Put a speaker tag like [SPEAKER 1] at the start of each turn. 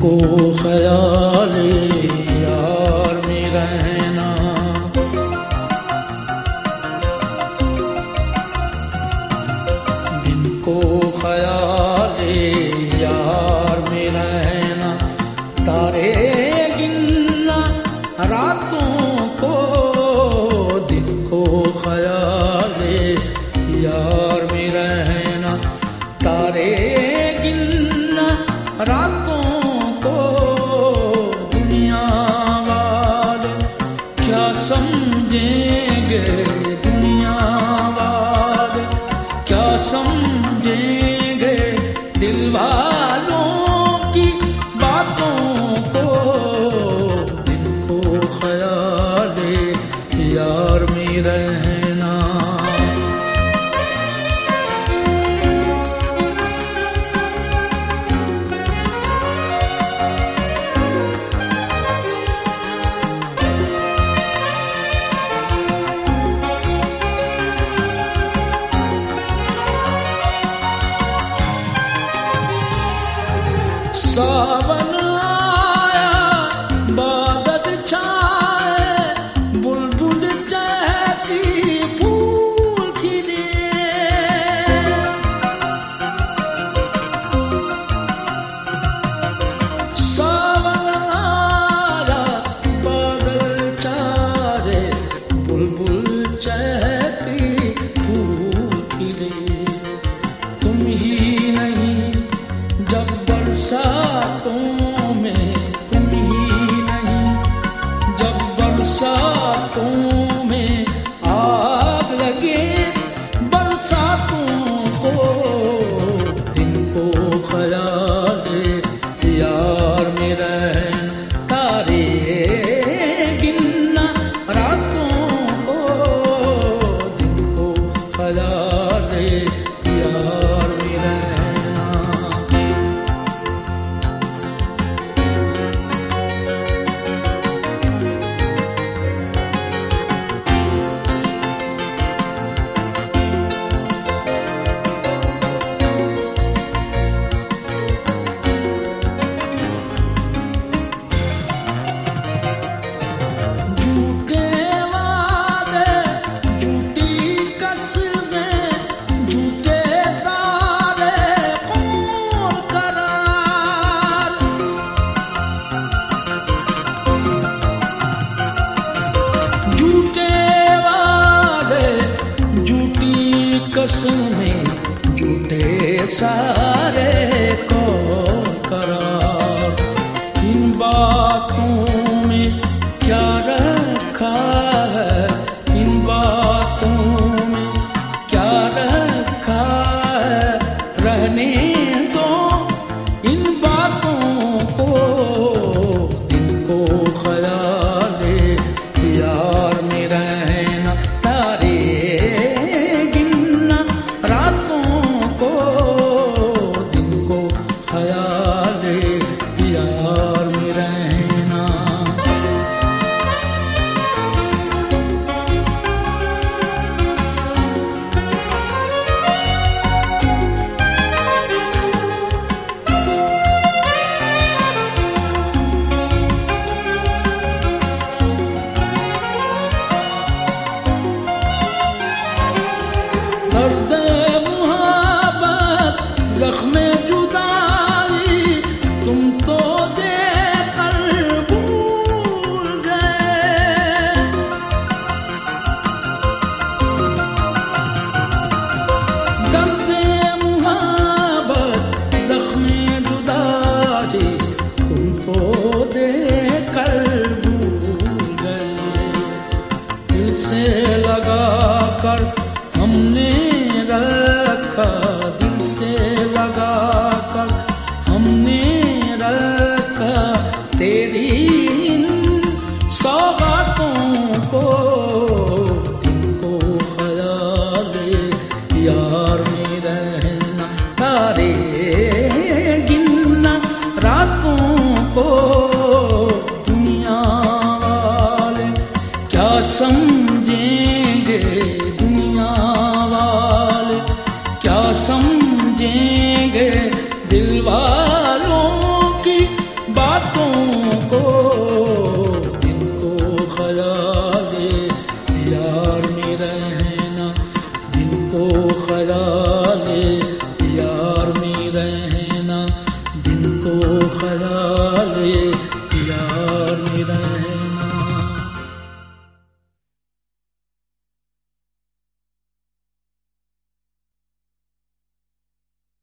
[SPEAKER 1] को ख्याले यार में रहना, दिन को ख्याले यार में रहना, तारे गिनना रातों को, दिन को ख्याले यार में रहना, तारे गिनना रातों को। दुनिया वाले क्या समझेंगे, दुनिया वाले क्या समझेंगे, दिल वालों की बातों को, दिन को ख्याले यार में रहना। सावन आया बादल छाए, बुलबुल चहकी फूल खिले, सावन आया बादल छाए, बुलबुल चहकी फूल खिले। तुम ही नहीं जब बरसातों में, तुम ही नहीं जब बरसातों में आग लगे बरसातों को, दिन को ख्याले यार में रहना, तारे गिनना रातों को, दिन को ख्याले यार में रहना। कसमें झूठे सारे को करार, इन बातों में क्या रखा है, इन बातों में क्या रखा है, रहने दो इन बातों को, दिन को ख्याले यार में रहना, तारे यार में रहना। दर्द मुहब्बत ज़ख्म जुदाई तुम तो देकर भूल गए, दर्द मुहब्बत ज़ख्म जुदाई तुम तो देकर भूल गए। दिल से लगा कर हमने रखा, दिल से लगा कर हमने रखा, तेरी इन सौगातों को, दिन को ख्याले यार में रहना, तारे गिनना रातों को। दुनिया वाले क्या समझेंगे, दुनिया वाले क्या समझेंगे,